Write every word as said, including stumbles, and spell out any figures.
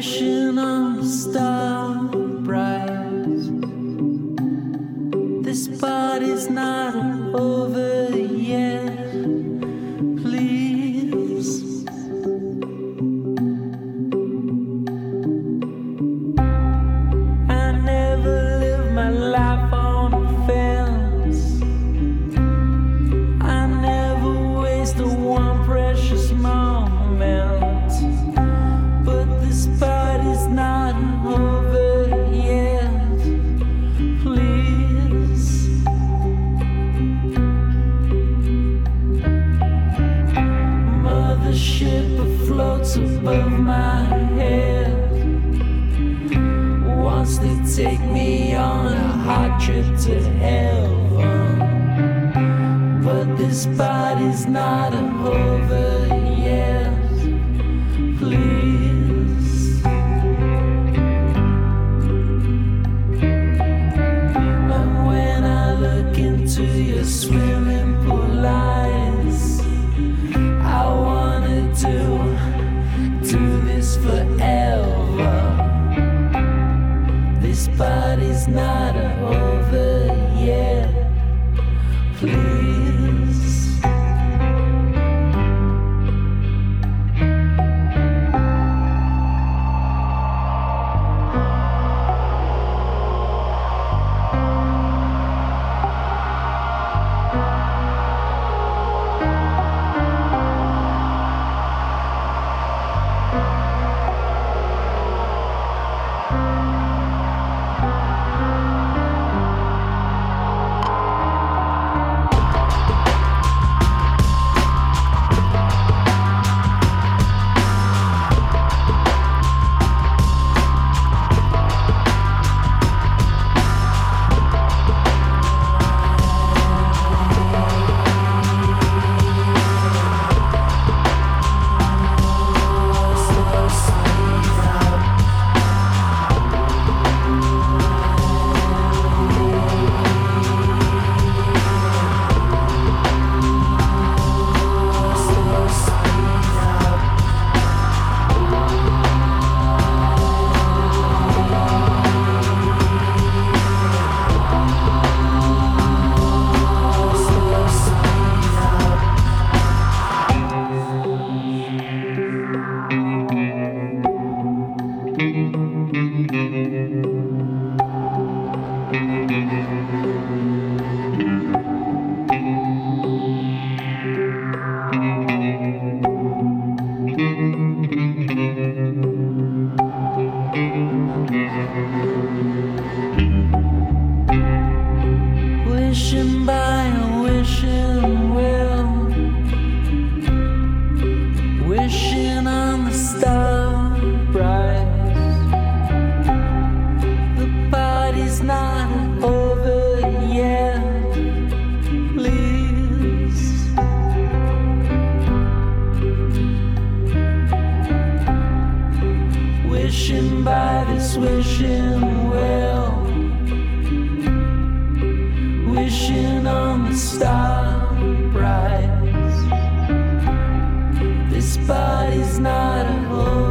wishing on a star bright. This party's not over yet, please. I never live my life on a fence. I never wasted one precious moment. But this party's not over yet, please. Mothership floats above my head. Once they take me on a hot trip to heaven. But this party's not over yet, please. And when I look into your swimming pool eyes, I wanna do, do this forever. This party's not over yet, please. Wishing by a wishing well, wishing on the star bright. The party's not over yet, please. Wishing by this wishing well, wishing on the star bright. This body's not a home.